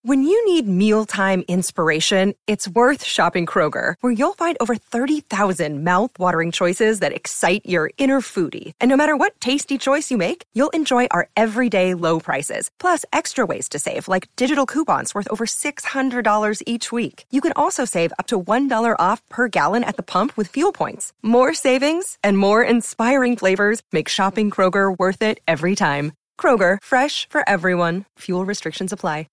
When you need mealtime inspiration, it's worth shopping Kroger, where you'll find over 30,000 mouth-watering choices that excite your inner foodie. And no matter what tasty choice you make, you'll enjoy our everyday low prices, plus extra ways to save, like digital coupons worth over $600 each week. You can also save up to $1 off per gallon at the pump with fuel points. More savings and more inspiring flavors make shopping Kroger worth it every time. Kroger, fresh for everyone. Fuel restrictions apply.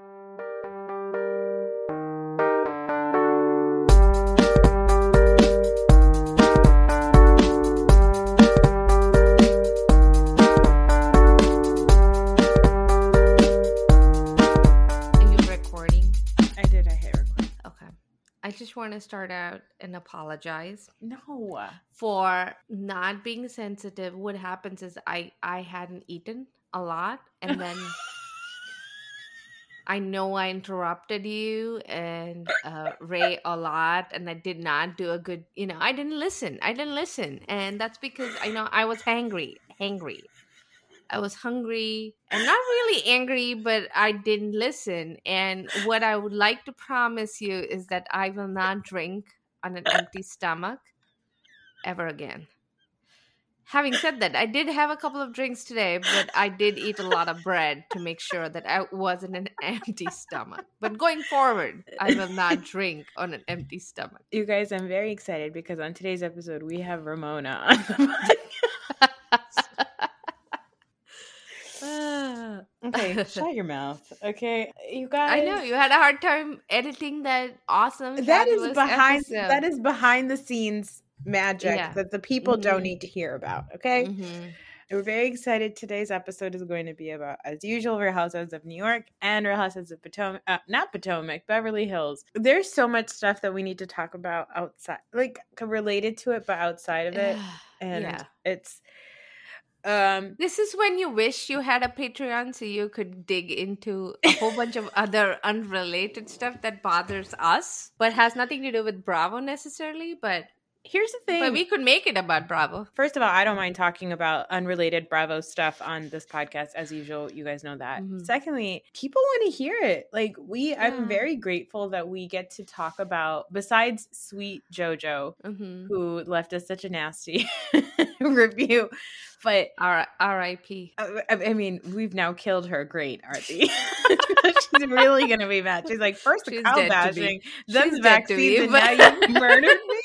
I just want to start out and apologize. No. For not being sensitive. What happens is I hadn't eaten a lot, and then I know I interrupted you and Ray a lot, and I did not do a good, I didn't listen. And that's because I know I was hangry. I was hungry and not really angry, but I didn't listen. And what I would like to promise you is that I will not drink on an empty stomach ever again. Having said that, I did have a couple of drinks today, but I did eat a lot of bread to make sure that I wasn't an empty stomach. But going forward, I will not drink on an empty stomach. You guys, I'm very excited because on today's episode, we have Ramona on the podcast. Okay, shut your mouth. Okay, you guys. I know you had a hard time editing that awesome. That is behind the scenes magic that the people don't need to hear about. Okay, and we're very excited. Today's episode is going to be about, as usual, Real Housewives of New York and Real Housewives of Potomac, not Potomac, Beverly Hills. There's so much stuff that we need to talk about outside, like related to it, but outside of it, and it's. This is when you wish you had a Patreon so you could dig into a whole bunch of other unrelated stuff that bothers us, but has nothing to do with Bravo necessarily. But here's the thing. But we could make it about Bravo. First of all, I don't mind talking about unrelated Bravo stuff on this podcast. As usual, you guys know that. Secondly, people want to hear it. Like I'm very grateful that we get to talk about, besides sweet JoJo, who left us such a nasty review. But R.I.P. I mean, we've now killed her. Great, Artie. She's really going to be mad. She's like, first the cow bashing, then the vaccines, and now you murdered me?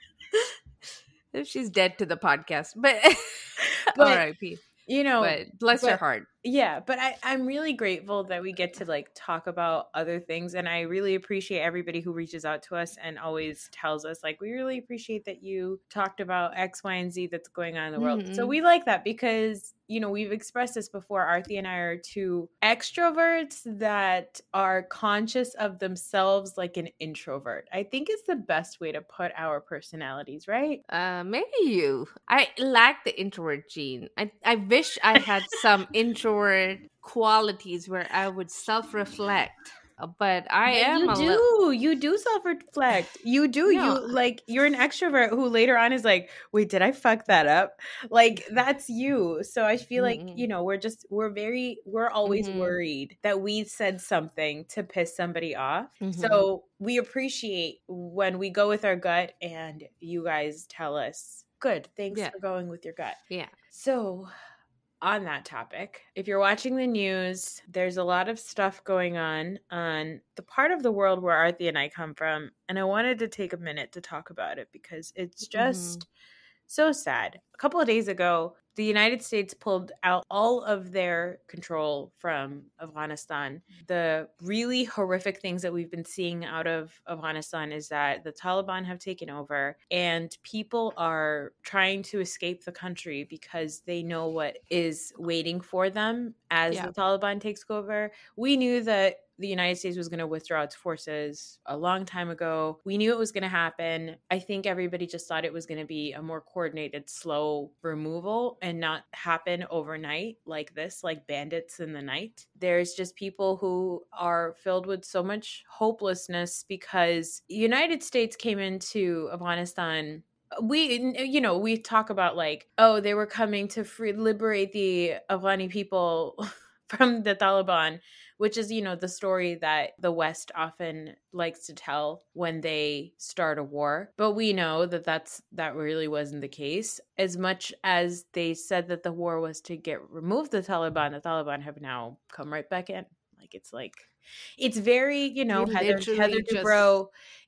If she's dead to the podcast. But R.I.P. But bless her heart. Yeah, but I'm really grateful that we get to talk about other things, and I really appreciate everybody who reaches out to us and always tells us we really appreciate that you talked about X, Y, and Z that's going on in the world. So we like that because we've expressed this before. Arthi and I are two extroverts that are conscious of themselves like an introvert. I think it's the best way to put our personalities, right? Maybe you. I lack the introvert gene. I wish I had some introvert qualities where I would self-reflect, but you do self-reflect. You do. You're an extrovert who later on is like, wait, did I fuck that up? That's you. So I feel like we're always worried that we said something to piss somebody off. So we appreciate when we go with our gut and you guys tell us, good, thanks for going with your gut. So on that topic, if you're watching the news, there's a lot of stuff going on the part of the world where Arthi and I come from, and I wanted to take a minute to talk about it because it's just so sad. A couple of days ago, the United States pulled out all of their control from Afghanistan. The really horrific things that we've been seeing out of Afghanistan is that the Taliban have taken over and people are trying to escape the country because they know what is waiting for them as the Taliban takes over. We knew that the United States was going to withdraw its forces a long time ago. We knew it was going to happen. I think everybody just thought it was going to be a more coordinated, slow removal and not happen overnight like this, like bandits in the night. There's just people who are filled with so much hopelessness because the United States came into Afghanistan. We talk about they were coming to liberate the Afghani people from the Taliban. which is, the story that the West often likes to tell when they start a war. But we know that that really wasn't the case. As much as they said that the war was to remove the Taliban have now come right back in. It's very, Heather Dubrow.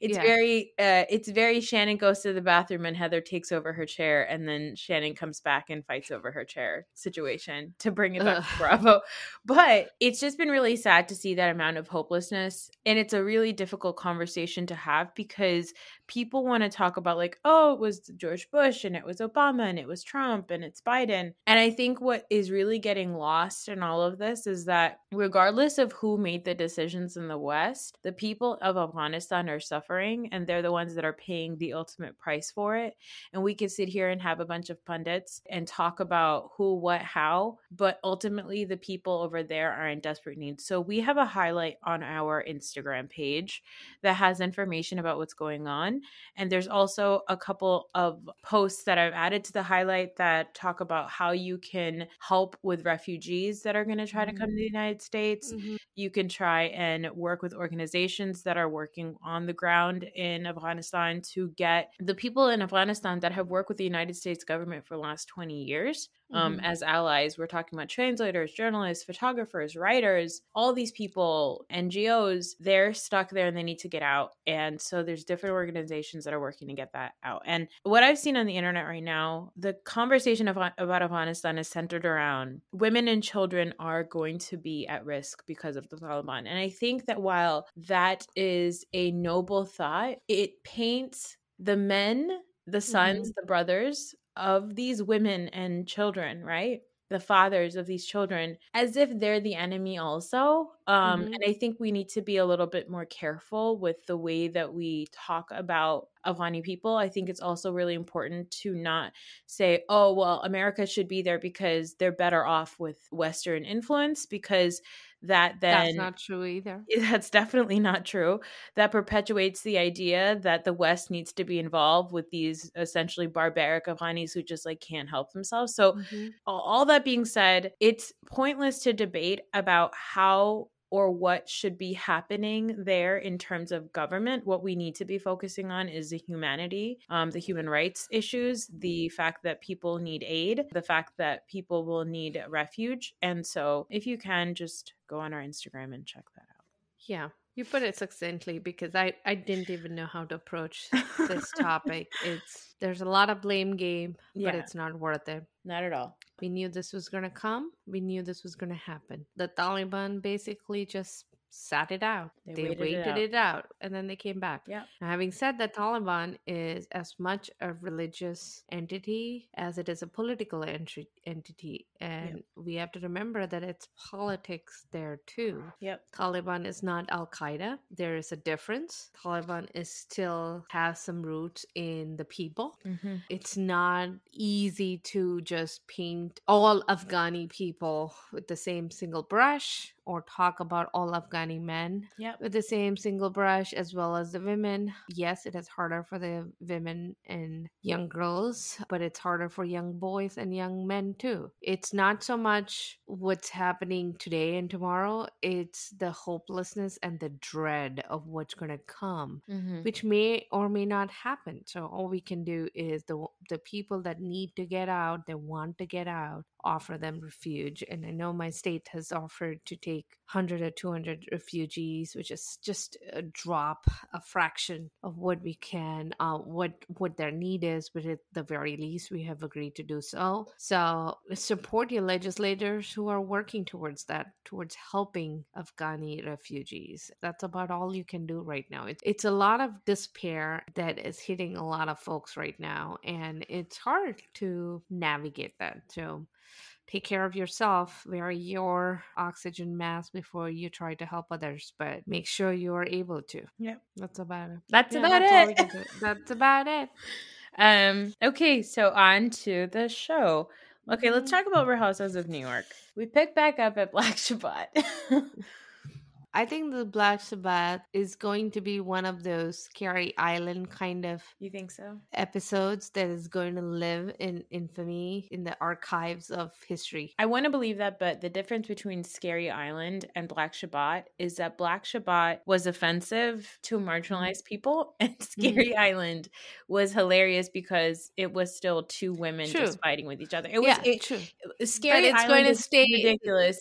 It's very Shannon goes to the bathroom and Heather takes over her chair, and then Shannon comes back and fights over her chair situation to bring it back to Bravo. But it's just been really sad to see that amount of hopelessness, and it's a really difficult conversation to have because people want to talk about it was George Bush and it was Obama and it was Trump and it's Biden. And I think what is really getting lost in all of this is that regardless of who made the decisions in the West, the people of Afghanistan are suffering, and they're the ones that are paying the ultimate price for it. And we could sit here and have a bunch of pundits and talk about who, what, how, but ultimately the people over there are in desperate need. So we have a highlight on our Instagram page that has information about what's going on. And there's also a couple of posts that I've added to the highlight that talk about how you can help with refugees that are going to try to come to the United States. You can try and work with organizations that are working on the ground in Afghanistan to get the people in Afghanistan that have worked with the United States government for the last 20 years as allies. We're talking about translators, journalists, photographers, writers, all these people, NGOs, they're stuck there and they need to get out. And so there's different organizations that are working to get that out. And what I've seen on the internet right now, the conversation about Afghanistan is centered around women and children are going to be at risk because of the Taliban. And I think that while that is a noble thought, it paints the men, the sons, the brothers of these women and children, right? The fathers of these children, as if they're the enemy also. And I think we need to be a little bit more careful with the way that we talk about Afghani people. I think it's also really important to not say, oh, well, America should be there because they're better off with Western influence, because that's not true either. That's definitely not true. That perpetuates the idea that the West needs to be involved with these essentially barbaric Afghanis who just can't help themselves. So all that being said, it's pointless to debate about how or what should be happening there in terms of government. What we need to be focusing on is the humanity, the human rights issues, the fact that people need aid, the fact that people will need refuge. And so if you can, just go on our Instagram and check that out. Yeah. You put it succinctly, because I didn't even know how to approach this topic. There's a lot of blame game, but it's not worth it. Not at all. We knew this was going to come. We knew this was going to happen. The Taliban basically just sat it out. They waited it out, and then they came back. Yeah. Now, having said that, Taliban is as much a religious entity as it is a political entity, and we have to remember that it's politics there too. Yep. Taliban is not Al Qaeda. There is a difference. Taliban still has some roots in the people. It's not easy to just paint all Afghani people with the same single brush, or talk about all Afghani men with the same single brush, as well as the women. Yes, it is harder for the women and young girls, but it's harder for young boys and young men too. It's not so much what's happening today and tomorrow. It's the hopelessness and the dread of what's going to come, which may or may not happen. So all we can do is the people that need to get out, that want to get out, offer them refuge. And I know my state has offered to take 100 or 200 refugees, which is just a drop, a fraction of what we can, what their need is, but at the very least we have agreed to do so. So support your legislators who are working towards that, towards helping Afghani refugees. That's about all you can do right now. It's a lot of despair that is hitting a lot of folks right now, and it's hard to navigate that. So take care of yourself, wear your oxygen mask before you try to help others, but make sure you are able to. Yep. That's about it. That's about it. That's about it. Okay, so on to the show. Okay, let's talk about Real Housewives of New York. We pick back up at Black Shabbat. I think the Black Sabbath is going to be one of those Scary Island kind of You think so? episodes that is going to live in infamy in the archives of history. I want to believe that, but the difference between Scary Island and Black Shabbat is that Black Shabbat was offensive to marginalized people, and Scary Island was hilarious because it was still two women just fighting with each other. It was true. Scary Island going to stay ridiculous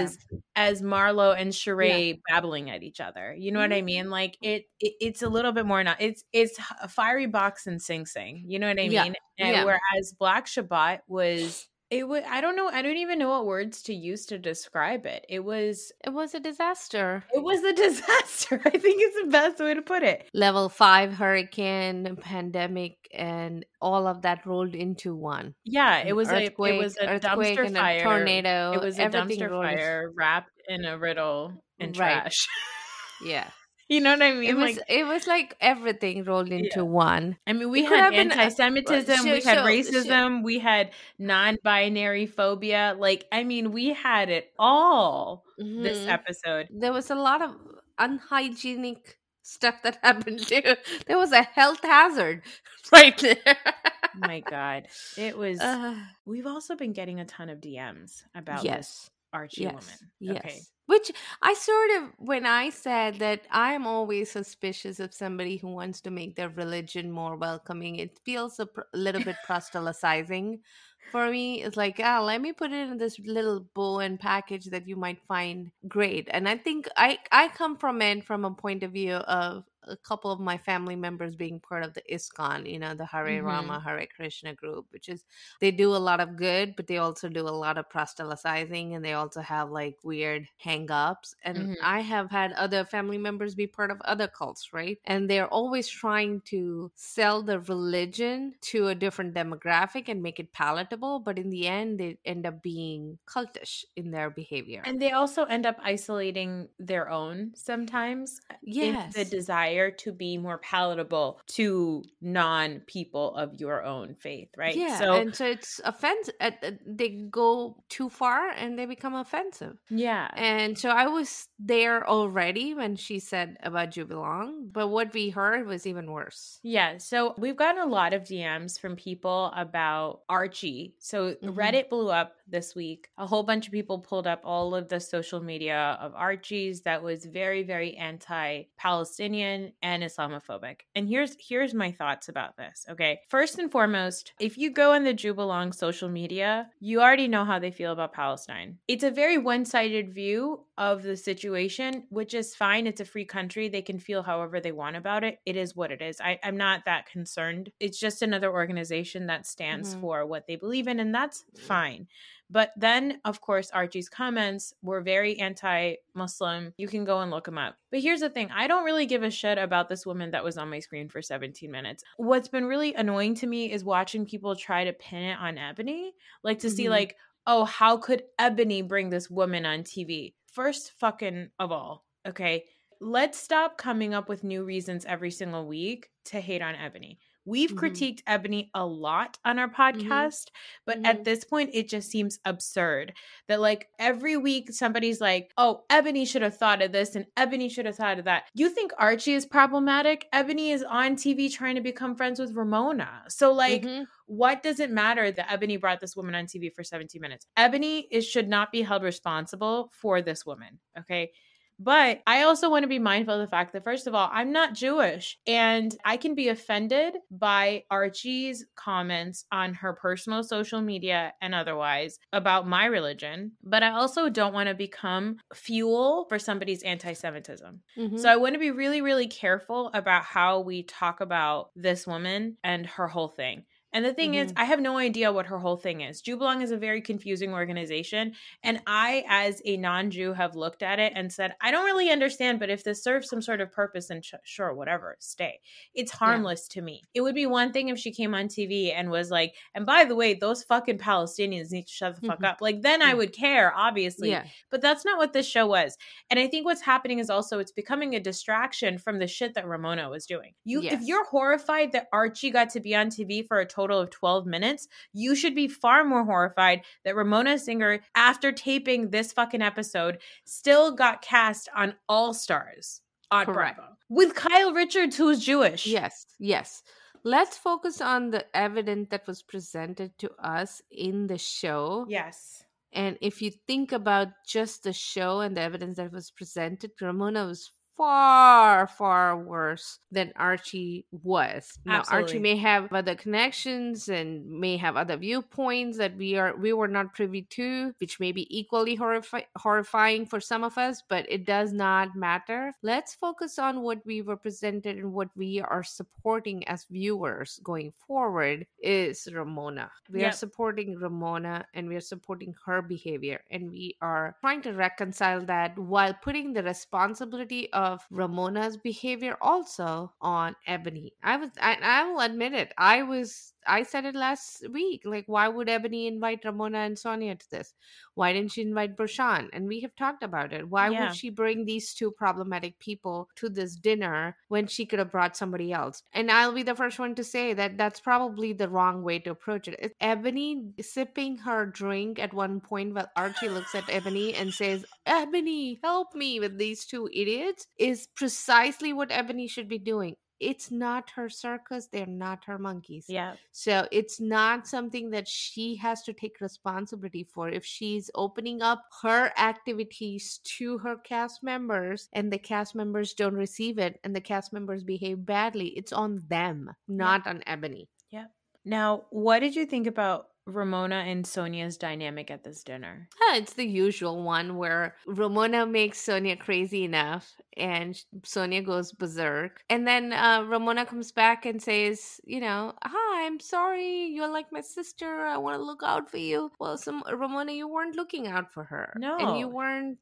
as Marlo and Sheree babbling at each other. You know what I mean? Like it's a little bit more not. It's a fiery box and Sing Sing. You know what I mean? And whereas Black Shabbat was. I don't know. I don't even know what words to use to describe it. It was a disaster. It was a disaster. I think it's the best way to put it. Level 5 hurricane, pandemic, and all of that rolled into one. Yeah, it was a dumpster and fire, a tornado. It was a dumpster fire wrapped in a riddle and trash. Yeah. You know what I mean? It was like everything rolled into one. I mean, we had anti-Semitism, we had racism, we had non-binary phobia. Like, I mean, we had it all this episode. There was a lot of unhygienic stuff that happened too. There was a health hazard right there. My God. It was... we've also been getting a ton of DMs about this Archie woman. Okay. Which I sort of, when I said that I'm always suspicious of somebody who wants to make their religion more welcoming, it feels a little bit proselytizing for me. It's like, let me put it in this little bow and package that you might find great. And I think I come from it from a point of view of a couple of my family members being part of the ISKCON, you know, the Hare Rama, Hare Krishna group, which is, they do a lot of good, but they also do a lot of proselytizing, and they also have like weird hang-ups. And I have had other family members be part of other cults, right? And they're always trying to sell the religion to a different demographic and make it palatable, but in the end, they end up being cultish in their behavior. And they also end up isolating their own sometimes. Yes. The desire to be more palatable to non-people of your own faith, right? Yeah, so it's offensive. They go too far and they become offensive. Yeah. And so I was there already when she said about Jubilong, but what we heard was even worse. Yeah, so we've gotten a lot of DMs from people about Archie. So Reddit blew up this week. A whole bunch of people pulled up all of the social media of Archie's that was very, very anti-Palestinian and Islamophobic. And here's my thoughts about this. Okay. First and foremost, if you go on the Jubilong social media, you already know how they feel about Palestine. It's a very one-sided view of the situation, which is fine. It's a free country. They can feel however they want about it. It is what it is. I'm not that concerned. It's just another organization that stands for what they believe in, and that's fine. But then, of course, Archie's comments were very anti-Muslim. You can go and look them up. But here's the thing. I don't really give a shit about this woman that was on my screen for 17 minutes. What's been really annoying to me is watching people try to pin it on Ebony. Like to see like, oh, how could Ebony bring this woman on TV? First fucking of all, okay? Let's stop coming up with new reasons every single week to hate on Ebony. We've critiqued Ebony a lot on our podcast, but at this point, it just seems absurd that like every week somebody's like, oh, Ebony should have thought of this and Ebony should have thought of that. You think Archie is problematic? Ebony is on TV trying to become friends with Ramona. So like, what does it matter that Ebony brought this woman on TV for 17 minutes? Ebony should not be held responsible for this woman, okay? But I also want to be mindful of the fact that, first of all, I'm not Jewish, and I can be offended by Archie's comments on her personal social media and otherwise about my religion. But I also don't want to become fuel for somebody's anti-Semitism. So I want to be really, really careful about how we talk about this woman and her whole thing. And the thing is, I have no idea what her whole thing is. Jubilong is a very confusing organization. And I, as a non-Jew, have looked at it and said, I don't really understand, but if this serves some sort of purpose, then sure, whatever, stay. It's harmless to me. It would be one thing if she came on TV and was like, and by the way, those fucking Palestinians need to shut the fuck up. Like, then I would care, obviously. Yeah. But that's not what this show was. And I think what's happening is also it's becoming a distraction from the shit that Ramona was doing. If you're horrified that Archie got to be on TV for a total total of 12 minutes, you should be far more horrified that Ramona Singer, after taping this fucking episode, still got cast on All Stars on Correct. Bravo with Kyle Richards, who's Jewish. Yes. Let's focus on the evidence that was presented to us in the show. Yes. And if you think about just the show and the evidence that was presented, Ramona was far, far worse than Archie was. Now, Absolutely. Archie may have other connections and may have other viewpoints that we were not privy to, which may be equally horrifying for some of us, but it does not matter. Let's focus on what we were presented and what we are supporting as viewers going forward is Ramona. We are supporting Ramona and we are supporting her behavior, and we are trying to reconcile that while putting the responsibility of Ramona's behavior also on Ebony. I will admit it. I said it last week. Like, why would Ebony invite Ramona and Sonia to this? Why didn't she invite Bershan? And we have talked about it. Why would she bring these two problematic people to this dinner when she could have brought somebody else? And I'll be the first one to say that that's probably the wrong way to approach it. It's Ebony sipping her drink at one point while Archie looks at Ebony and says, "Ebony, help me with these two idiots," is precisely what Ebony should be doing. It's not her circus. They're not her monkeys. Yeah. So it's not something that she has to take responsibility for. If she's opening up her activities to her cast members and the cast members don't receive it and the cast members behave badly, it's on them, not on Ebony. Yeah. Now, what did you think about Ramona and Sonia's dynamic at this dinner? It's the usual one where Ramona makes Sonia crazy enough and Sonia goes berserk. And then Ramona comes back and says, "Hi, I'm sorry. You're like my sister. I want to look out for you." Well, Ramona, you weren't looking out for her. No. And you weren't,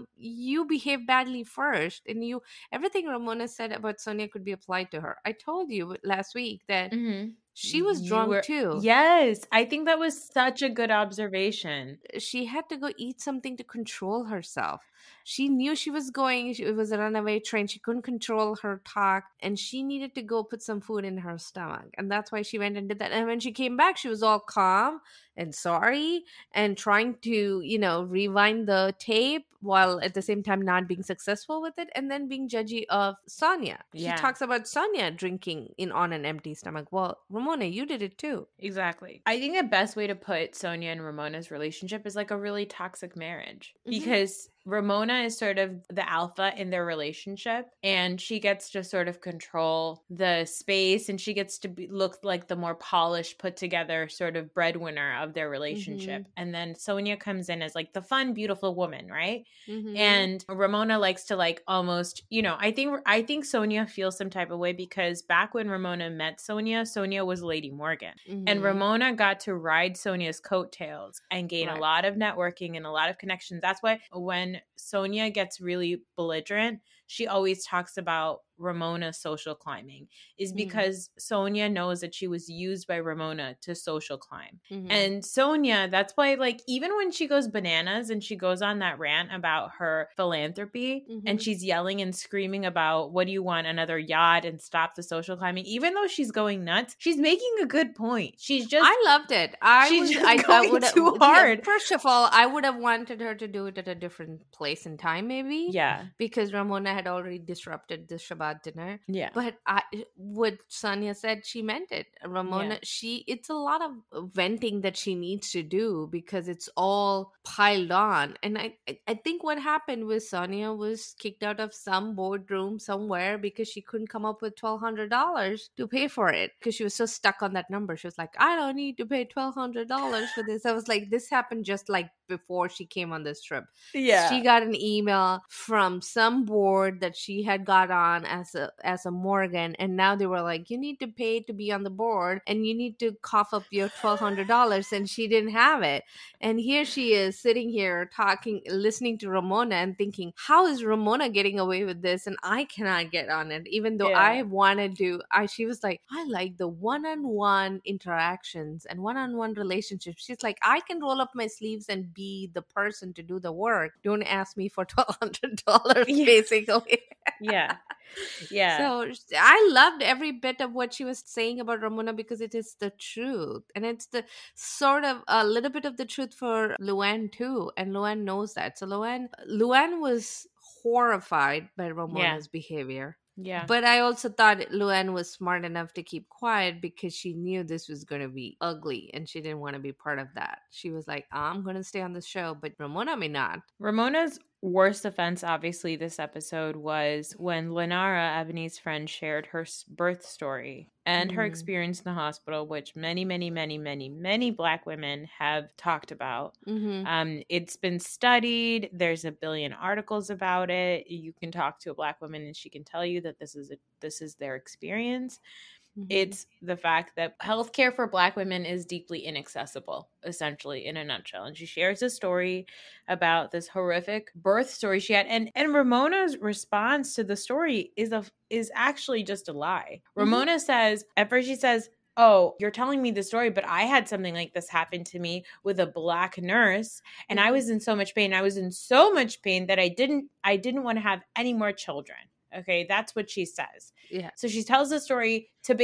you behaved badly first. And everything Ramona said about Sonia could be applied to her. I told you last week that she was drunk too. Yes. I think that was such a good observation. She had to go eat something to control herself. She knew she was going. It was a runaway train. She couldn't control her talk. And she needed to go put some food in her stomach. And that's why she went and did that. And when she came back, she was all calm and sorry and trying to, rewind the tape while at the same time not being successful with it, and then being judgy of Sonia. She talks about Sonia drinking on an empty stomach. Well, Ramona, you did it too. Exactly. I think the best way to put Sonia and Ramona's relationship is like a really toxic marriage, because Ramona is sort of the alpha in their relationship, and she gets to sort of control the space, and she gets to look like the more polished, put together sort of breadwinner of their relationship. And then Sonia comes in as like the fun, beautiful woman, right? And Ramona likes to like almost, I think Sonia feels some type of way because back when Ramona met Sonia was Lady Morgan. And Ramona got to ride Sonia's coattails and gain a lot of networking and a lot of connections. That's why when Sonia gets really belligerent, she always talks about Ramona social climbing, is because Sonia knows that she was used by Ramona to social climb. And Sonia, that's why, like, even when she goes bananas and she goes on that rant about her philanthropy and she's yelling and screaming about, what do you want, another yacht, and stop the social climbing, even though she's going nuts, she's making a good point. I loved it. I would too hard. Yeah, first of all, I would have wanted her to do it at a different place and time, maybe. Yeah. Because Ramona had already disrupted the Shabbat dinner. Yeah. But what Sonia said, she meant it. Ramona, it's a lot of venting that she needs to do because it's all piled on. And I think what happened with Sonia was kicked out of some boardroom somewhere because she couldn't come up with $1,200 to pay for it because she was so stuck on that number. She was like, I don't need to pay $1,200 for this. I was like, this happened just like before she came on this trip. Yeah. She got an email from some board that she had got on as a Morgan, and now they were like, you need to pay to be on the board and you need to cough up your $1,200, and she didn't have it. And here she is sitting here listening to Ramona and thinking, how is Ramona getting away with this and I cannot get on it, even though I wanted to. She was like, I like the one-on-one interactions and one-on-one relationships. She's like, I can roll up my sleeves and be the person to do the work. Don't ask me for $1,200 basically. Yeah. Yeah. So I loved every bit of what she was saying about Ramona because it is the truth. And it's the sort of a little bit of the truth for Luann too. And Luann knows that. So Luann was horrified by Ramona's behavior. Yeah. But I also thought Luann was smart enough to keep quiet because she knew this was going to be ugly and she didn't want to be part of that. She was like, I'm going to stay on the show, but Ramona may not. Ramona's worst offense, obviously, this episode was when Lenara, Ebony's friend, shared her birth story and her experience in the hospital, which many, many, many, many, many Black women have talked about. It's been studied. There's a billion articles about it. You can talk to a Black woman and she can tell you that this is their experience. It's the fact that healthcare for Black women is deeply inaccessible, essentially, in a nutshell. And she shares a story about this horrific birth story she had. And Ramona's response to the story is actually just a lie. Ramona says, at first she says, oh, you're telling me the story, but I had something like this happen to me with a Black nurse, and I was in so much pain. I was in so much pain that I didn't want to have any more children. Okay, that's what she says. Yeah. So she tells the story to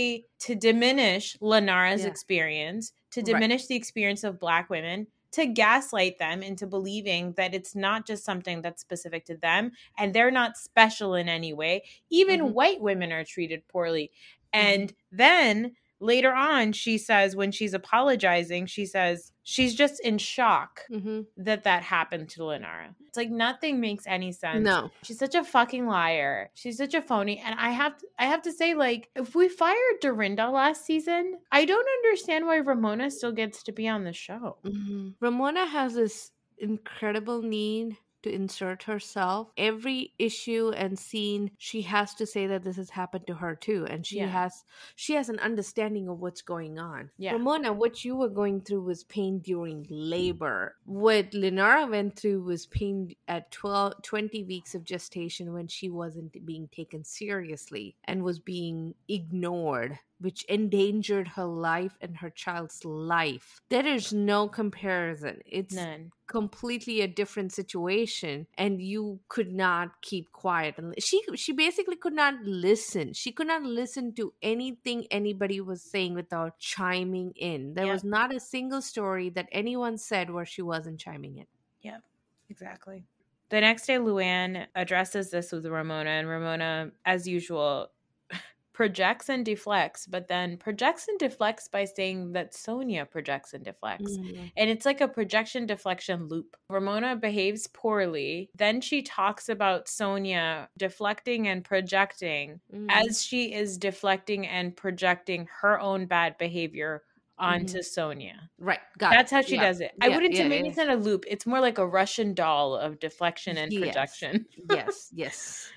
diminish Lenara's experience, to diminish the experience of Black women, to gaslight them into believing that it's not just something that's specific to them and they're not special in any way. Even white women are treated poorly. And then later on, she says, when she's apologizing, she says she's just in shock that happened to Lenara. It's like nothing makes any sense. No. She's such a fucking liar. She's such a phony. And I have to say, like, if we fired Dorinda last season, I don't understand why Ramona still gets to be on the show. Ramona has this incredible need to insert herself. Every issue and scene, she has to say that this has happened to her too, and she has an understanding of what's going on. Ramona, what you were going through was pain during labor. What Lenara went through was pain at 20 weeks of gestation when she wasn't being taken seriously and was being ignored, which endangered her life and her child's life. There is no comparison. It's none. Completely a different situation, and you could not keep quiet. And she basically could not listen. She could not listen to anything anybody was saying without chiming in. There was not a single story that anyone said where she wasn't chiming in. Yeah, exactly. The next day, Luann addresses this with Ramona, and Ramona, as usual, projects and deflects, but then projects and deflects by saying that Sonia projects and deflects. And it's like a projection deflection loop. Ramona behaves poorly. Then she talks about Sonia deflecting and projecting as she is deflecting and projecting her own bad behavior onto Sonia. Right. That's how she does it. I wouldn't say maybe it's not a loop. It's more like a Russian doll of deflection and projection. Yes.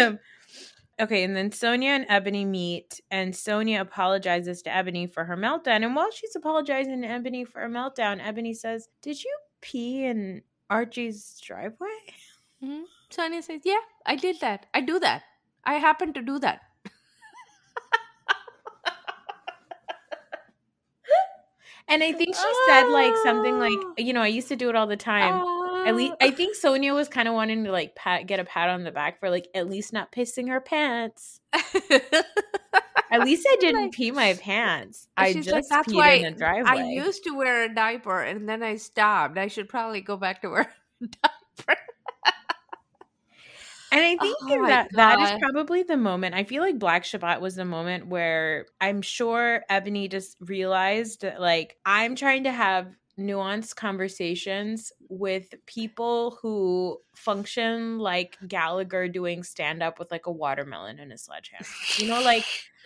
Okay, and then Sonia and Ebony meet, and Sonia apologizes to Ebony for her meltdown. And while she's apologizing to Ebony for her meltdown, Ebony says, "Did you pee in Archie's driveway?" Sonia says, "Yeah, I did that. I do that. I happen to do that." And I think she said like something like, I used to do it all the time. At least I think Sonia was kind of wanting to like get a pat on the back for like at least not pissing her pants. At least I didn't pee my pants. I just peed in the driveway. I used to wear a diaper and then I stopped. I should probably go back to wear a diaper. And I think that is probably the moment. I feel like Black Shabbat was the moment where I'm sure Ebony just realized that, like, I'm trying to have nuanced conversations with people who function like Gallagher doing stand-up with, like, a watermelon and a sledgehammer. Like,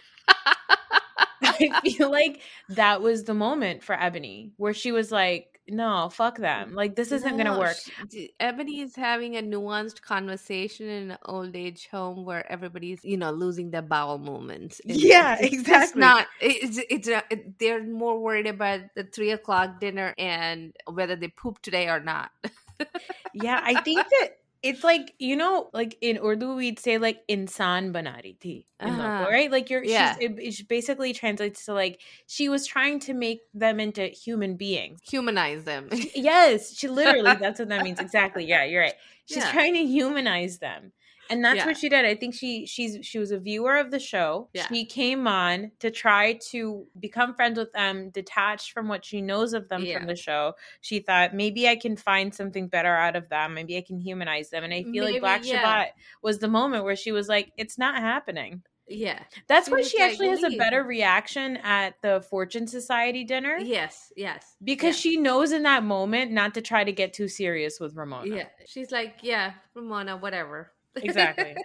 I feel like that was the moment for Ebony where she was like, no, fuck them. Like, this isn't going to work. Ebony is having a nuanced conversation in an old age home where everybody's, losing their bowel movements. Exactly. They're more worried about the 3:00 dinner and whether they poop today or not. Yeah, I think that it's like, like in Urdu, we'd say like insan bana rahi thi, right? Like it basically translates to like, she was trying to make them into human beings. Humanize them. Yes, she literally, that's what that means. Exactly. Yeah, you're right. She's trying to humanize them. And that's what she did. I think she was a viewer of the show. Yeah. She came on to try to become friends with them, detached from what she knows of them from the show. She thought, maybe I can find something better out of them. Maybe I can humanize them. And I feel like Black Shabbat was the moment where she was like, it's not happening. Yeah. That's why she actually has a better reaction at the Fortune Society dinner. Yes. Because she knows in that moment not to try to get too serious with Ramona. Yeah. She's like, Ramona, whatever. Exactly.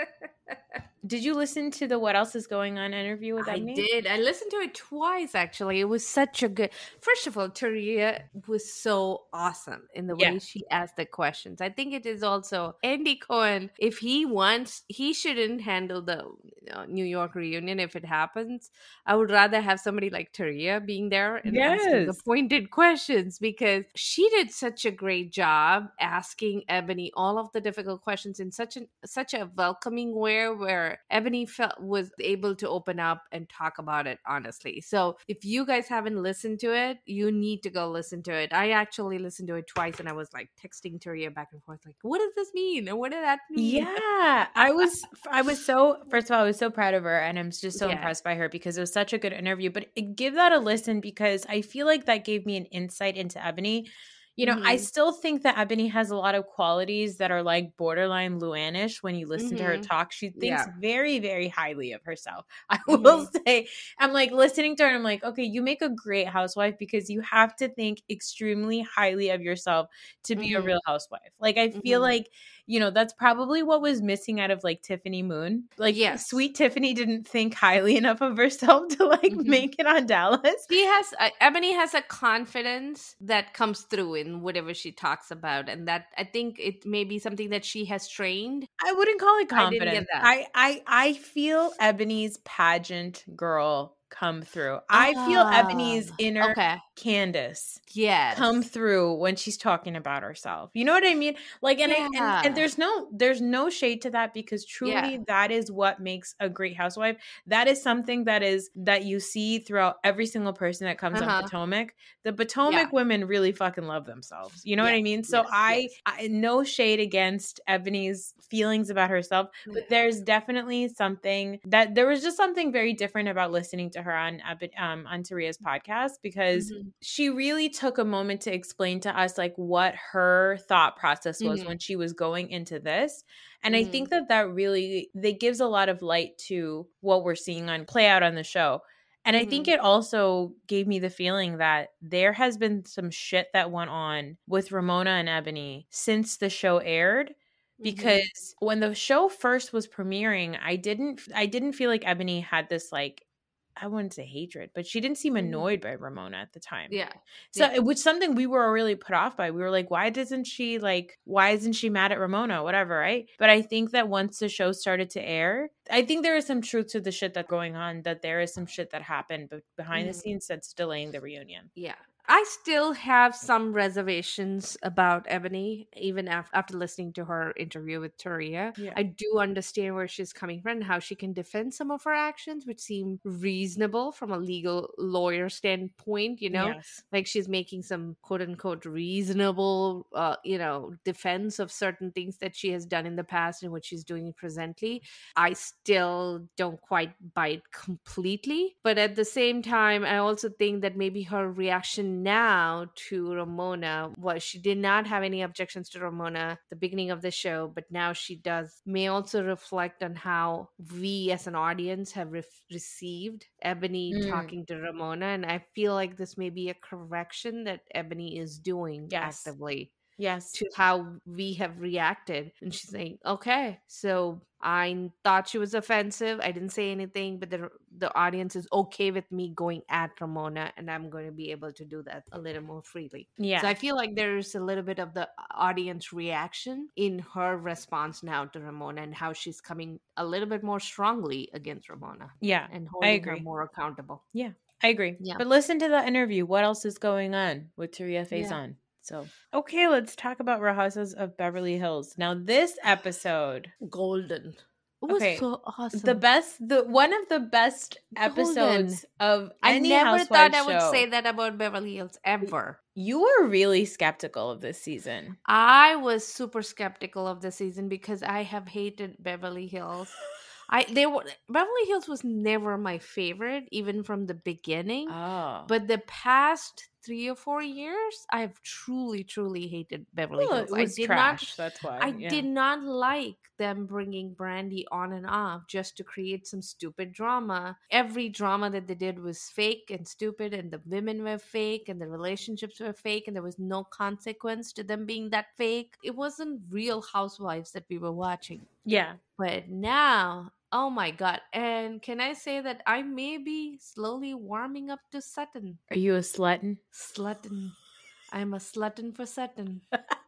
Did you listen to the What Else Is Going On interview with Ebony? I did. I listened to it twice, actually. It was such a good... First of all, Taria was so awesome in the way she asked the questions. I think it is also Andy Cohen. If he wants, he shouldn't handle the New York reunion if it happens. I would rather have somebody like Taria being there and asking the pointed questions, because she did such a great job asking Ebony all of the difficult questions in such a welcoming way, where Ebony was able to open up and talk about it honestly. So if you guys haven't listened to it, you need to go listen to it. I actually listened to it twice, and I was like texting Taria back and forth, like, what does this mean? And what did that mean? Yeah. I was so, first of all, I was so proud of her, and I'm just so impressed by her, because it was such a good interview. But give that a listen, because I feel like that gave me an insight into Ebony. You know, I still think that Ebony has a lot of qualities that are like borderline Luannish. When you listen to her talk, she thinks very, very highly of herself. I will say, I'm like listening to her and I'm like, okay, you make a great housewife, because you have to think extremely highly of yourself to be a real housewife. Like, I feel like, you know, that's probably what was missing out of like Tiffany Moon. Like, sweet Tiffany didn't think highly enough of herself to like make it on Dallas. Ebony has a confidence that comes through in whatever she talks about, and that I think it may be something that she has trained. I wouldn't call it confidence. I didn't get that. I feel Ebony's pageant girl come through. I feel Ebony's inner Candace come through when she's talking about herself. You know what I mean? Like, and there's no shade to that, because truly that is what makes a great housewife. That is something that you see throughout every single person that comes on Potomac. The Potomac women really fucking love themselves. You know what I mean? So I no shade against Ebony's feelings about herself, but there's definitely something that there was just something very different about listening to her on Taria's podcast, because she really took a moment to explain to us like what her thought process was when she was going into this. And I think that really gives a lot of light to what we're seeing play out on the show. And I think it also gave me the feeling that there has been some shit that went on with Ramona and Ebony since the show aired. Because when the show first was premiering, I didn't feel like Ebony had this, like, I wouldn't say hatred, but she didn't seem annoyed by Ramona at the time. Yeah. So it was something we were really put off by. We were like, why isn't she mad at Ramona? Whatever, right? But I think that once the show started to air, I think there is some truth to the shit that's going on, that there is some shit that happened behind the scenes that's delaying the reunion. Yeah. I still have some reservations about Ebony, even after listening to her interview with Taria. Yeah. I do understand where she's coming from and how she can defend some of her actions, which seem reasonable from a legal lawyer standpoint, you know? Yes. Like, she's making some quote-unquote reasonable, defense of certain things that she has done in the past and what she's doing presently. I still don't quite buy it completely. But at the same time, I also think that maybe her reaction now to Ramona was she did not have any objections to Ramona at the beginning of the show, but now she does, may also reflect on how we as an audience have received Ebony talking to Ramona. And I feel like this may be a correction that Ebony is doing actively. Yes. To how we have reacted. And she's saying, okay, so I thought she was offensive. I didn't say anything, but the audience is okay with me going at Ramona, and I'm going to be able to do that a little more freely. Yeah. So I feel like there's a little bit of the audience reaction in her response now to Ramona, and how she's coming a little bit more strongly against Ramona. Yeah. And holding her more accountable. Yeah, I agree. Yeah. But listen to the interview. What else is going on with Taria Faison? So, okay, let's talk about Real Housewives of Beverly Hills. Now, this episode, golden. It was so awesome. One of the best episodes of any I never Housewives thought show. I would say that about Beverly Hills ever. You were really skeptical of this season. I was super skeptical of the season because I have hated Beverly Hills. Beverly Hills was never my favorite, even from the beginning. Oh. But the past 3 or 4 years, I have truly, truly hated Beverly Hills. It was trash. That's why. I did not like them bringing Brandy on and off just to create some stupid drama. Every drama that they did was fake and stupid, and the women were fake, and the relationships were fake, and there was no consequence to them being that fake. It wasn't real housewives that we were watching. Yeah. But now, oh my God. And can I say that I may be slowly warming up to Sutton? Are you a slutton? Slutton. I'm a slutton for Sutton.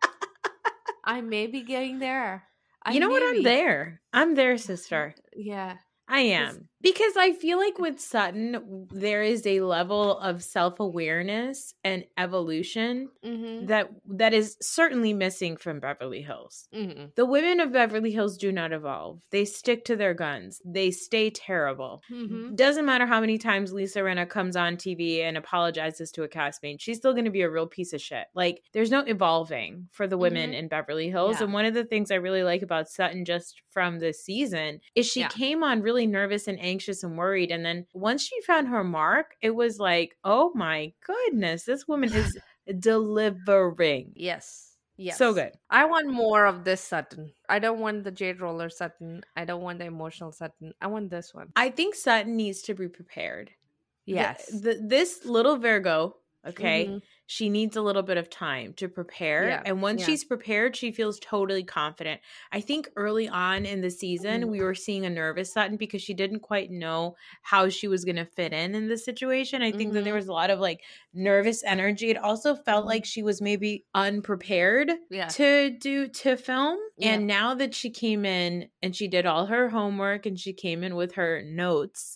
I may be getting there. You know what? I'm there. I'm there, sister. Yeah. I am. Because I feel like with Sutton, there is a level of self-awareness and evolution that is certainly missing from Beverly Hills. Mm-hmm. The women of Beverly Hills do not evolve. They stick to their guns. They stay terrible. Mm-hmm. Doesn't matter how many times Lisa Rinna comes on TV and apologizes to a castmate. She's still going to be a real piece of shit. Like, there's no evolving for the women in Beverly Hills. Yeah. And one of the things I really like about Sutton just from this season is she came on really nervous and anxious and worried, and then once she found her mark, it was like, oh my goodness, this woman is delivering. Yes. So good. I want more of this Sutton. I don't want the Jade Roller Sutton. I don't want the emotional Sutton. I want this one. I think Sutton needs to be prepared. Yes. This little Virgo, okay, she needs a little bit of time to prepare. Yeah. And once she's prepared, she feels totally confident. I think early on in the season, we were seeing a nervous Sutton because she didn't quite know how she was going to fit in the situation. I think that there was a lot of like nervous energy. It also felt like she was maybe unprepared to film. Yeah. And now that she came in and she did all her homework and she came in with her notes.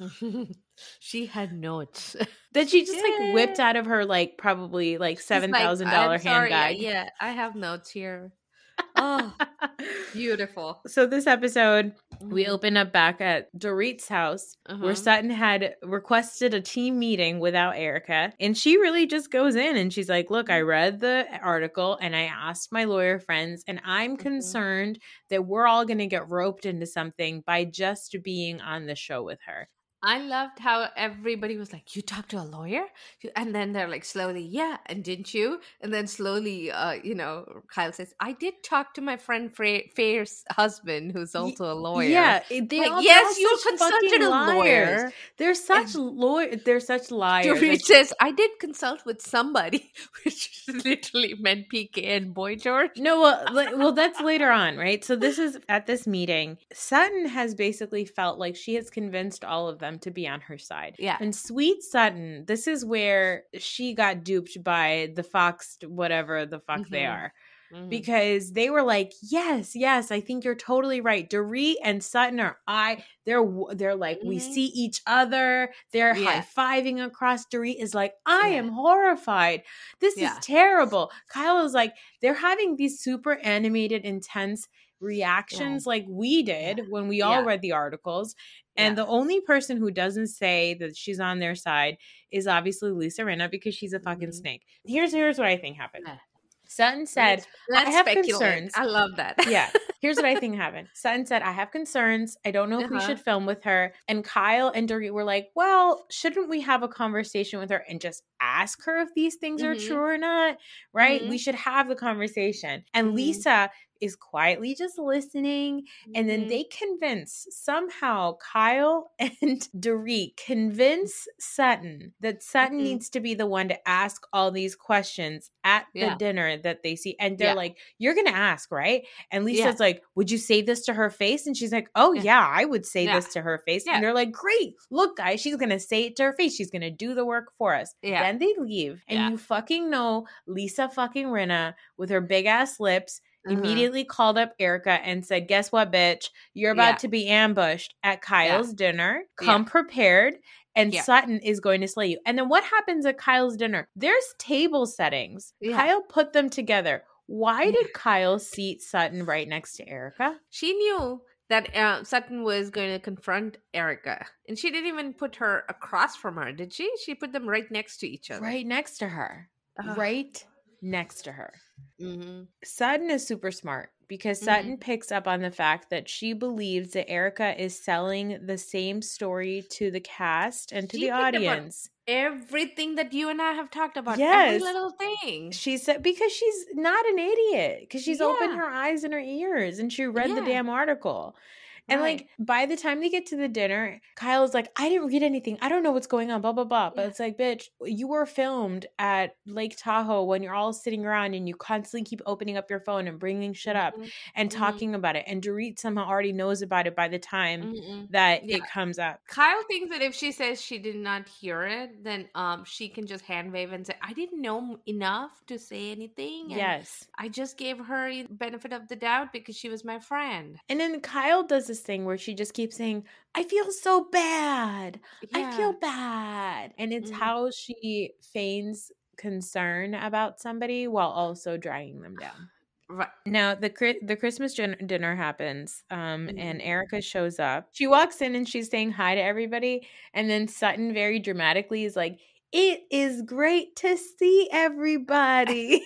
She had notes that she just like whipped out of her like probably like $7,000 handbag. Yeah, I have notes here. Oh, beautiful. So this episode, we open up back at Dorit's house where Sutton had requested a team meeting without Erica. And she really just goes in and she's like, look, I read the article and I asked my lawyer friends and I'm concerned that we're all going to get roped into something by just being on the show with her. I loved how everybody was like, you talked to a lawyer? And then they're like slowly, yeah, and didn't you? And then slowly, Kyle says, I did talk to my friend Faye's husband, who's also a lawyer. Yeah. Yes, you consulted a lawyer. They're such liars. Dorit says, I did consult with somebody, which literally meant PK and Boy George. No, well, that's later on, right? So this is at this meeting. Sutton has basically felt like she has convinced all of them to be on her side. Yeah. And sweet Sutton, this is where she got duped by the Fox, whatever the fuck they are. Because they were like, yes, I think you're totally right. Dorit and Sutton they're like, we see each other. They're high-fiving across. Dorit is like, I am horrified. This is terrible. Kyle is like, they're having these super animated, intense reactions like we did when we all read the articles. And the only person who doesn't say that she's on their side is obviously Lisa Rinna because she's a fucking snake. Here's what I think happened. Sutton said, I have concerns. I love that. Yeah. Here's what I think happened. Sutton said, I have concerns. I don't know if we should film with her. And Kyle and Dorit were like, well, shouldn't we have a conversation with her and just ask her if these things are true or not? Right? We should have the conversation. And Lisa is quietly just listening. And then they somehow Kyle and Dorit convince Sutton that Sutton needs to be the one to ask all these questions at the dinner that they see. And they're like, you're going to ask, right? And Lisa's like, would you say this to her face? And she's like, oh yeah, I would say this to her face. And they're like, great. Look, guys, she's going to say it to her face. She's going to do the work for us. Yeah. Then they leave. And you fucking know Lisa fucking Rinna with her big ass lips immediately called up Erica and said, guess what, bitch? You're about to be ambushed at Kyle's dinner. Come prepared. And Sutton is going to slay you. And then what happens at Kyle's dinner? There's table settings. Kyle put them together. Why did Kyle seat Sutton right next to Erica? She knew that Sutton was going to confront Erica. And she didn't even put her across from her, did she? She put them right next to each other. Right next to her. right next to her. Mm-hmm. Sutton is super smart because Sutton picks up on the fact that she believes that Erica is selling the same story to the cast and to the audience. Everything that you and I have talked about, Yes. every little thing. She said, because she's not an idiot, because she's opened her eyes and her ears and she read the damn article. And like by the time they get to the dinner, Kyle's like, I didn't read anything. I don't know what's going on, blah, blah, blah. But it's like, bitch, you were filmed at Lake Tahoe when you're all sitting around and you constantly keep opening up your phone and bringing shit up and talking about it. And Dorit somehow already knows about it by the time that it comes up. Kyle thinks that if she says she did not hear it, then she can just hand wave and say, I didn't know enough to say anything. And I just gave her the benefit of the doubt because she was my friend. And then Kyle does this thing where she just keeps saying, I feel so bad. I feel bad. And it's how she feigns concern about somebody while also dragging them down. Right. Now, the Christmas dinner happens, and Erica shows up. She walks in and she's saying hi to everybody. And then Sutton very dramatically is like, it is great to see everybody.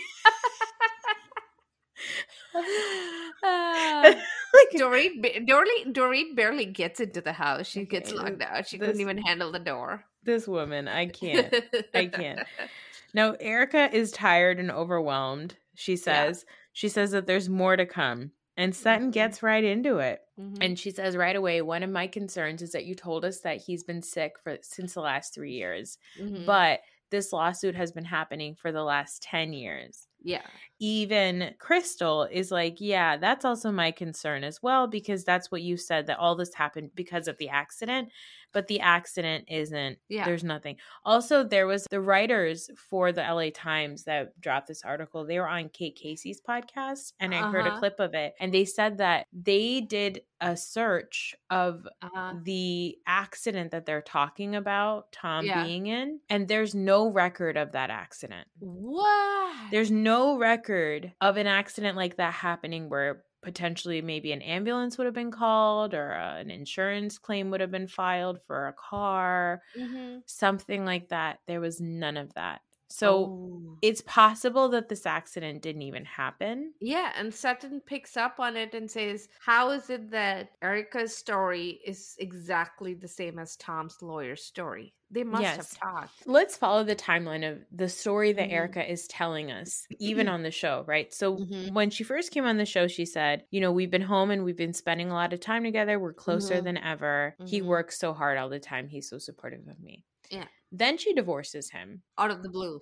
Dorit barely gets into the house. She gets locked out. She couldn't even handle the door. This woman, I can't. I can't. Now, Erica is tired and overwhelmed. She says that there's more to come. And Sutton gets right into it. And she says right away, one of my concerns is that you told us that he's been sick since the last 3 years. But this lawsuit has been happening for the last 10 years. Yeah. Even Crystal is like, yeah, that's also my concern as well, because that's what you said, that all this happened because of the accident. But the accident isn't. There's nothing. Also, there was the writers for the LA Times that dropped this article. They were on Kate Casey's podcast, and I heard a clip of it. And they said that they did a search of the accident that they're talking about Tom being in, and there's no record of that accident. What? There's no record of an accident like that happening where potentially maybe an ambulance would have been called or an insurance claim would have been filed for a car, something like that. There was none of that. So it's possible that this accident didn't even happen. Yeah, and Sutton picks up on it and says, how is it that Erica's story is exactly the same as Tom's lawyer's story? They must have talked. Let's follow the timeline of the story that Erica is telling us, even on the show, right? So when she first came on the show, she said, you know, we've been home and we've been spending a lot of time together. We're closer than ever. He works so hard all the time. He's so supportive of me. Yeah. Then she divorces him. Out of the blue.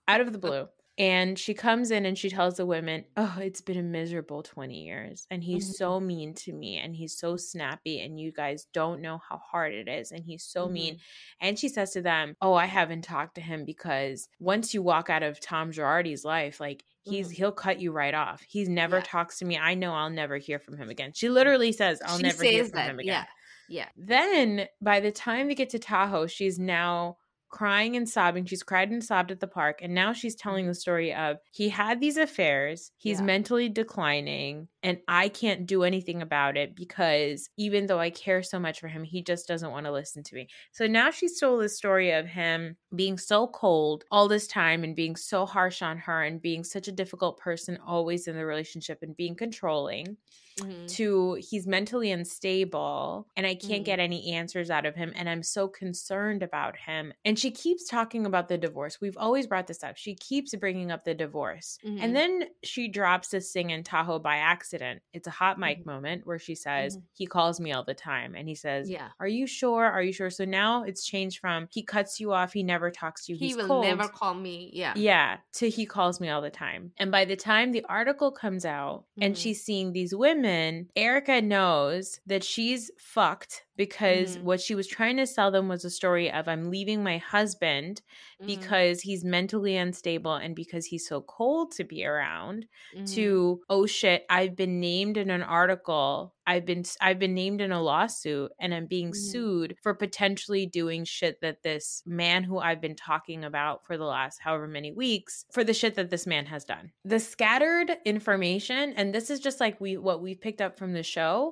And she comes in and she tells the women, oh, it's been a miserable 20 years. And he's so mean to me. And he's so snappy. And you guys don't know how hard it is. And he's so mean. And she says to them, oh, I haven't talked to him because once you walk out of Tom Girardi's life, like he'll cut you right off. He never talks to me. I know I'll never hear from him again. She literally says, I'll never hear from him again. Yeah. Then by the time they get to Tahoe, she's now crying and sobbing. She's cried and sobbed at the park. And now she's telling the story of he had these affairs. He's mentally declining and I can't do anything about it because even though I care so much for him, he just doesn't want to listen to me. So now she's told the story of him being so cold all this time and being so harsh on her and being such a difficult person always in the relationship and being controlling. To he's mentally unstable and I can't get any answers out of him and I'm so concerned about him. And she keeps talking about the divorce. We've always brought this up. She keeps bringing up the divorce. And then she drops this thing in Tahoe by accident. It's a hot mic moment where she says, he calls me all the time. And he says, are you sure? Are you sure? So now it's changed from he cuts you off. He never talks to you. He will never call me. Yeah. To he calls me all the time. And by the time the article comes out and she's seeing these women, Erica knows that she's fucked because what she was trying to sell them was a story of I'm leaving my husband because he's mentally unstable and because he's so cold to be around to, oh shit, I've been named in an article. I've been named in a lawsuit and I'm being sued for potentially doing shit that this man who I've been talking about for the last however many weeks for the shit that this man has done. The scattered information, and this is just like what we picked up from the show,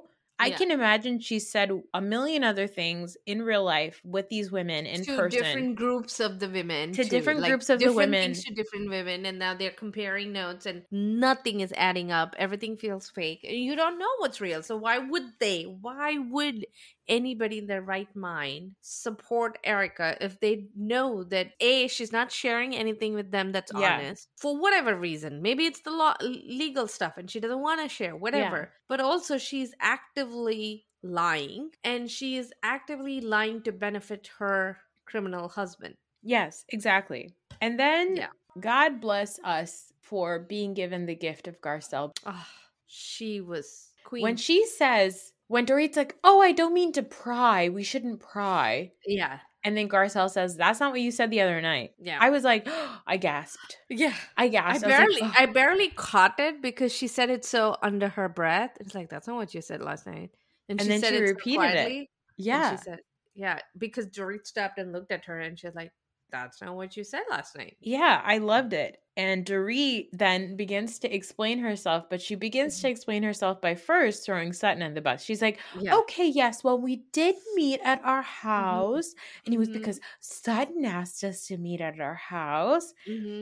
I can imagine she said a million other things in real life with these women in person. To different groups of the women. To different groups of the women. Things to different women. And now they're comparing notes and nothing is adding up. Everything feels fake. You don't know what's real. So why would they? Why would anybody in their right mind support Erica if they know that A, she's not sharing anything with them that's honest for whatever reason? Maybe it's the legal stuff and she doesn't want to share, whatever. But also she's actively lying, and she is actively lying to benefit her criminal husband. Yes, exactly. And then God bless us for being given the gift of Garcelle. Oh, she was queen. When she says, when Dorit's like, oh, I don't mean to pry. We shouldn't pry. Yeah. And then Garcelle says, that's not what you said the other night. Yeah. I was like, oh, I gasped. Yeah. I gasped. I barely caught it because she said it so under her breath. It's like, that's not what you said last night. And then she repeated it. Yeah. And she said, because Dorit stopped and looked at her and she was like, that's not what you said last night. Yeah, I loved it. And Dorit then begins to explain herself, but she begins to explain herself by first throwing Sutton in the bus. She's like, okay, yes, well, we did meet at our house. And it was because Sutton asked us to meet at our house.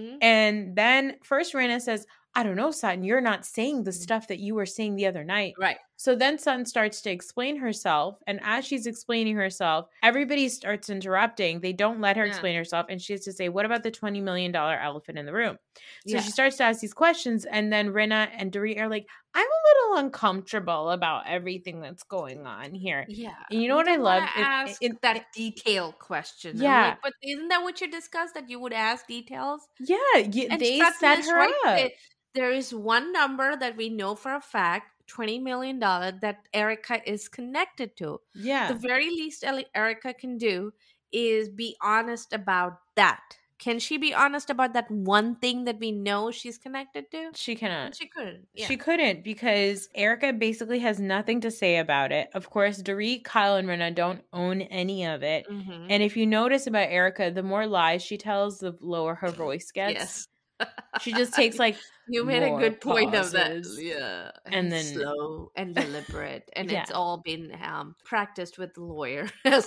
And then first Rinna says, I don't know, Sutton, you're not saying the stuff that you were saying the other night. Right. So then Sutton starts to explain herself. And as she's explaining herself, everybody starts interrupting. They don't let her explain herself. And she has to say, what about the $20 million elephant in the room? So she starts to ask these questions. And then Rinna and Dorit are like, I'm a little uncomfortable about everything that's going on here. Yeah. And you know what I love? Ask that detailed question. Yeah. Like, but isn't that what you discussed, that you would ask details? Yeah. They set her up. There is one number that we know for a fact, $20 million, that Erica is connected to. Yeah. The very least Erica can do is be honest about that. Can she be honest about that one thing that we know she's connected to? She cannot. She couldn't. Yeah. She couldn't, because Erica basically has nothing to say about it. Of course, Dorit, Kyle, and Rinna don't own any of it. And if you notice about Erica, the more lies she tells, the lower her voice gets. Yes. She just takes like you made a good point of that. Yeah. And then slow and deliberate. And it's all been practiced with the lawyer.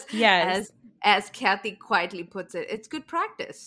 As Kathy quietly puts it, it's good practice.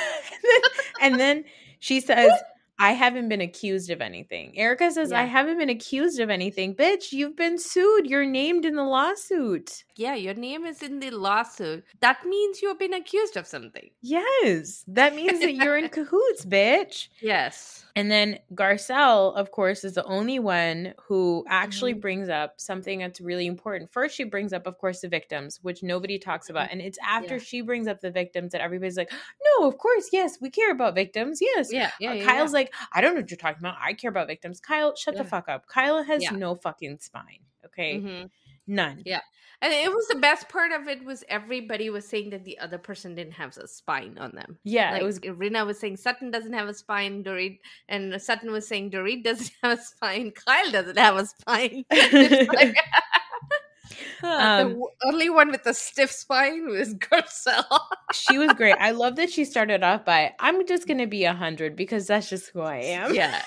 And then she says, I haven't been accused of anything. Erica says, I haven't been accused of anything. Bitch, you've been sued. You're named in the lawsuit. Yeah, your name is in the lawsuit. That means you've been accused of something. Yes. That means that you're in cahoots, bitch. Yes. And then Garcelle, of course, is the only one who actually brings up something that's really important. First, she brings up, of course, the victims, which nobody talks about. And it's after she brings up the victims that everybody's like, no, of course, yes, we care about victims. Yes. Kyle's like, I don't know what you're talking about. I care about victims. Kyle, shut the fuck up. Kyle has no fucking spine. Okay? None. Yeah. And it was the best part of it was everybody was saying that the other person didn't have a spine on them. Yeah. Like, it was Rinna was saying Sutton doesn't have a spine, Dorit, and Sutton was saying Dorit doesn't have a spine, Kyle doesn't have a spine. The only one with a stiff spine was Garcelle. She was great. I love that she started off by, I'm just going to be 100 because that's just who I am. Yeah.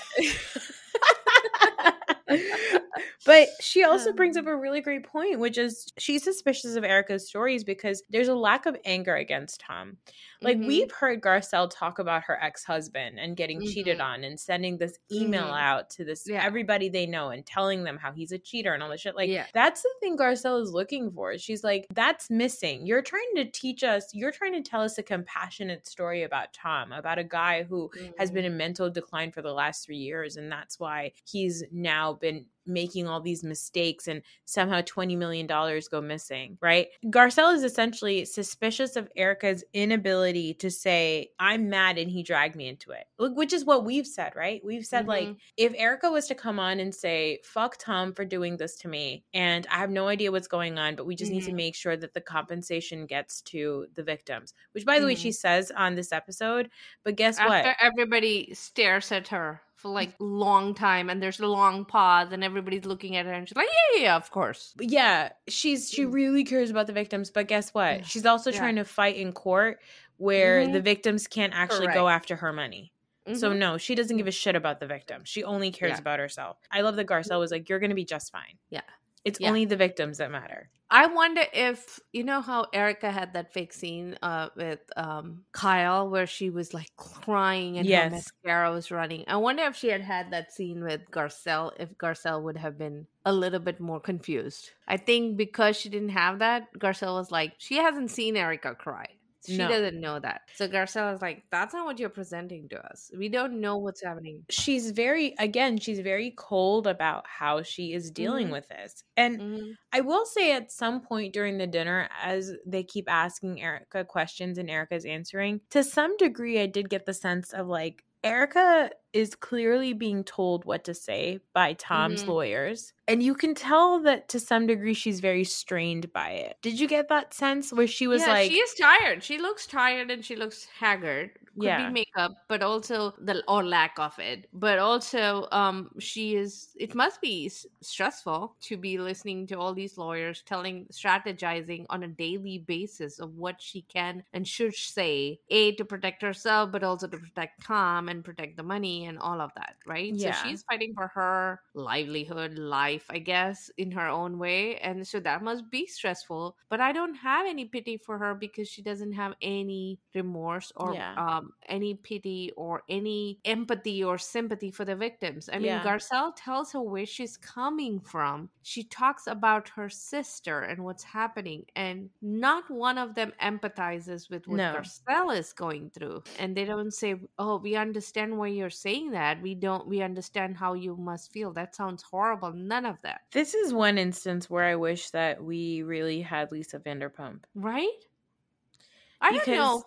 But she also brings up a really great point, which is she's suspicious of Erica's stories because there's a lack of anger against Tom. Like, we've heard Garcelle talk about her ex-husband and getting cheated on and sending this email out to this everybody they know and telling them how he's a cheater and all this shit. Like, that's the thing Garcelle is looking for. She's like, that's missing. You're trying to teach us, you're trying to tell us a compassionate story about Tom, about a guy who has been in mental decline for the last 3 years. And that's why he's now been making all these mistakes and somehow $20 million go missing, right? Garcelle is essentially suspicious of Erica's inability to say, I'm mad and he dragged me into it, which is what we've said, right? We've said like, if Erica was to come on and say, fuck Tom for doing this to me and I have no idea what's going on, but we just need to make sure that the compensation gets to the victims, which by the way, she says on this episode, but guess what? Everybody stares at her for like long time and there's a long pause and everybody's looking at her and she's like, yeah, of course. Yeah, she really cares about the victims, but guess what? She's also trying to fight in court where the victims can't actually go after her money. So no, she doesn't give a shit about the victim. She only cares about herself. I love that Garcelle was like, you're going to be just fine. Yeah. It's only the victims that matter. I wonder if, you know how Erica had that fake scene with Kyle where she was like crying and her mascara was running. I wonder if she had that scene with Garcelle, if Garcelle would have been a little bit more confused. I think because she didn't have that, Garcelle was like, she hasn't seen Erica cry. She doesn't know that. So Garcelle was like, that's not what you're presenting to us. We don't know what's happening. She's very cold about how she is dealing with this. And I will say at some point during the dinner, as they keep asking Erica questions and Erica's answering, to some degree, I did get the sense of like, Erica is clearly being told what to say by Tom's lawyers. And you can tell that to some degree she's very strained by it. Did you get that sense where she was like... she is tired. She looks tired and she looks haggard. Could be makeup, but also or lack of it. But also it must be stressful to be listening to all these lawyers strategizing on a daily basis of what she can and should say, to protect herself, but also to protect Tom and protect the money and all of that, right? So she's fighting for her livelihood, life, I guess, in her own way. And so that must be stressful. But I don't have any pity for her because she doesn't have any remorse or any pity or any empathy or sympathy for the victims. I mean, Garcelle tells her where she's coming from. She talks about her sister and what's happening, and not one of them empathizes with what Garcelle is going through. And they don't say, oh, we understand why you're saying that. We understand how you must feel. That sounds horrible. None of that. This is one instance where I wish that we really had Lisa Vanderpump. Right? I don't know.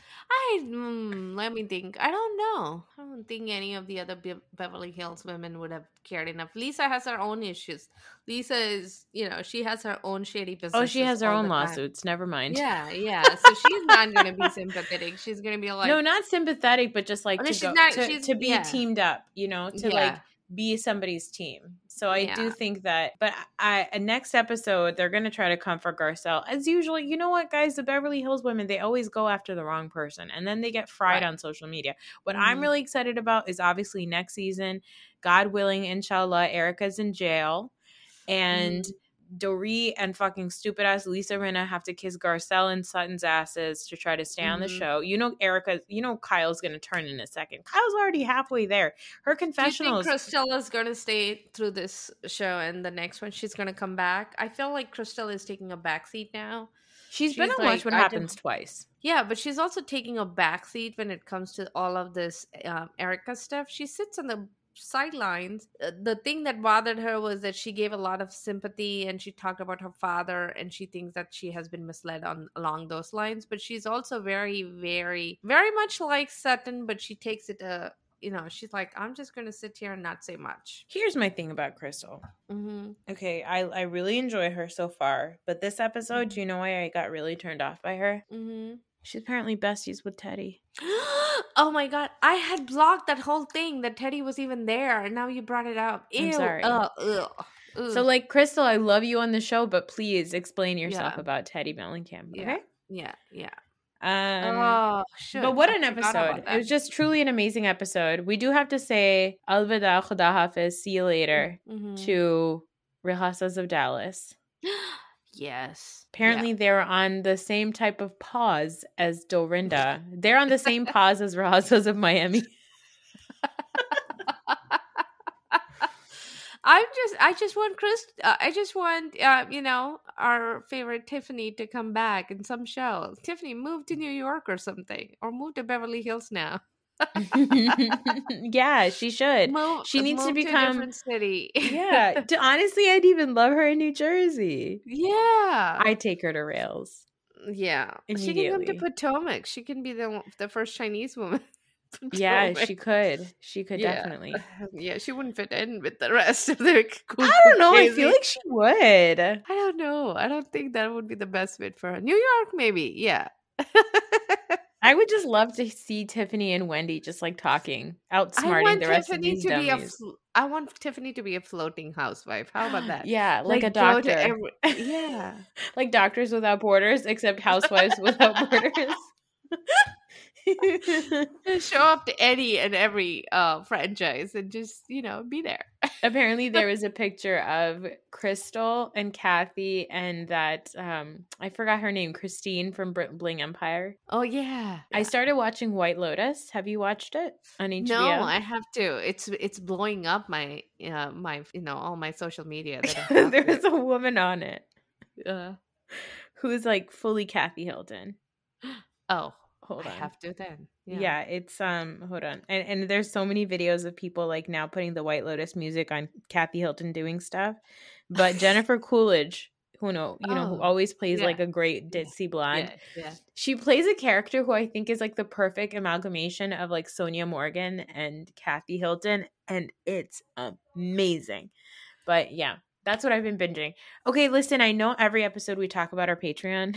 Let me think. I don't know. I don't think any of the other Beverly Hills women would have cared enough. Lisa has her own issues. Lisa is, she has her own shady business. Oh, she has her own lawsuits. Never mind. Yeah. So she's not going to be sympathetic. She's going to be like... No, not sympathetic, but just like to be teamed up, like be somebody's team. So I do think that, but next episode, they're going to try to comfort Garcelle. As usual, you know what, guys? The Beverly Hills women, they always go after the wrong person. And then they get fried on social media. What I'm really excited about is obviously next season, God willing, inshallah, Erica's in jail. And Dorit and fucking stupid ass Lisa Rinna have to kiss Garcelle and Sutton's asses to try to stay on the show. Kyle's gonna turn in a second. Kyle's already halfway there. Her confessionals. Do you think Cristella's gonna stay through this show and the next one she's gonna come back? I feel like Cristela is taking a backseat now. She's been on Watch What Happens twice. Yeah, but she's also taking a backseat when it comes to all of this Erica stuff. She sits on the sidelines. The thing that bothered her was that she gave a lot of sympathy and she talked about her father and she thinks that she has been misled along those lines, but she's also very, very, very much like Sutton, but she takes it she's like, I'm just gonna sit here and not say much. Here's my thing about Crystal. Okay, I really enjoy her so far, but this episode, do you know why I got really turned off by her? She's apparently besties with Teddy. Oh my god, I had blocked that whole thing that Teddy was even there, and now you brought it up. Ew. I'm sorry. So, like, Crystal, I love you on the show, but please explain yourself about Teddy Mellencamp. Okay? Yeah. But what an episode. It was just truly an amazing episode. We do have to say Alvida, Khuda Hafiz, see you later to Rehasas of Dallas. Yes. Apparently they're on the same type of pause as Dorinda. They're on the same pause as Rehasas of Miami. I just want our favorite Tiffany to come back in some show. Tiffany, move to New York or something, or move to Beverly Hills now. Yeah, she should. She needs to become a different city. Yeah. Honestly, I'd even love her in New Jersey. Yeah. I'd take her to Rails. Yeah. She can come to Potomac. She can be the first Chinese woman. Yeah, she could. She could definitely. Yeah, she wouldn't fit in with the rest of the cool. I don't know. Crazy. I feel like she would. I don't know. I don't think that would be the best fit for her. New York, maybe. Yeah. I would just love to see Tiffany and Wendy just like talking, outsmarting the rest of these dummies. I want Tiffany to be a floating housewife. How about that? Yeah, like a doctor. Yeah. Like Doctors Without Borders, except Housewives Without Borders. Show up to any and every franchise and just, be there. Apparently there was a picture of Crystal and Kathy and that I forgot her name, Christine from Bling Empire. Oh yeah. I started watching White Lotus. Have you watched it on HBO? No, I have to. It's blowing up my my all my social media. That There was a woman on it who's like fully Kathy Hilton. Oh, hold on. I have to then. Yeah, it's hold on. And there's so many videos of people like now putting the White Lotus music on Kathy Hilton doing stuff. But Jennifer Coolidge, who always plays like a great ditzy blonde. Yeah. She plays a character who I think is like the perfect amalgamation of like Sonia Morgan and Kathy Hilton, and it's amazing. But yeah, that's what I've been binging. Okay, listen, I know every episode we talk about our Patreon.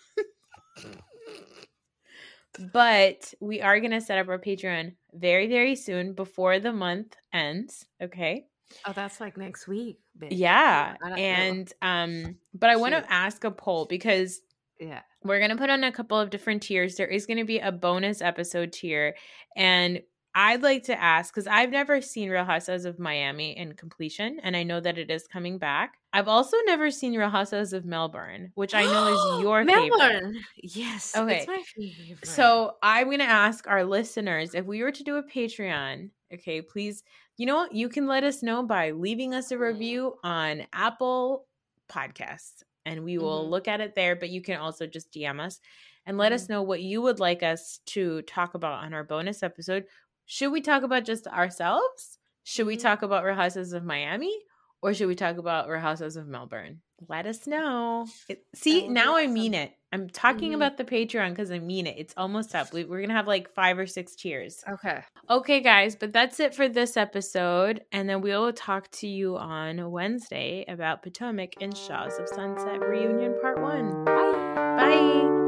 But we are going to set up our Patreon very, very soon before the month ends. Okay. Oh, that's like next week. Bitch. Yeah. And, but I want to ask a poll because we're going to put on a couple of different tiers. There is going to be a bonus episode tier. And I'd like to ask, because I've never seen Real Housewives of Miami in completion, and I know that it is coming back. I've also never seen Real Housewives of Melbourne, which I know is your favorite. Yes. Okay. It's my favorite. So I'm going to ask our listeners, if we were to do a Patreon, okay, please, you know what? You can let us know by leaving us a review on Apple Podcasts, and we will look at it there, but you can also just DM us and let us know what you would like us to talk about on our bonus episode. Should we talk about just ourselves? Should we talk about Real Housewives of Miami? Or should we talk about Real Housewives of Melbourne? Let us know. Now I mean it. I'm talking about the Patreon because I mean it. It's almost up. We're going to have like 5 or 6 tiers. Okay, guys. But that's it for this episode. And then we'll talk to you on Wednesday about Potomac and Shahs of Sunset Reunion Part 1. Bye. Bye.